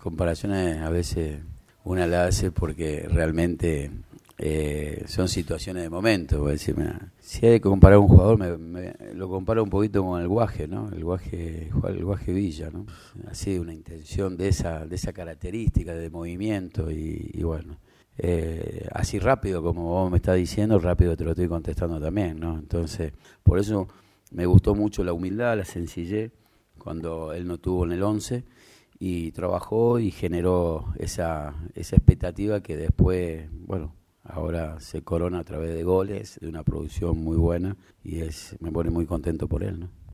comparaciones a veces una la hace porque realmente son situaciones de momento. Voy a decir, mira, si hay que comparar un jugador, lo comparo un poquito con el Guaje, ¿no? El Guaje Villa, ¿no? Así, una intención de esa característica de movimiento y bueno. Así rápido como vos me estás diciendo, rápido te lo estoy contestando también, ¿no? Entonces, por eso me gustó mucho la humildad, la sencillez, cuando él no tuvo en el 11 y trabajó y generó esa expectativa que después, bueno, ahora se corona a través de goles, de una producción muy buena y me pone muy contento por él, ¿no?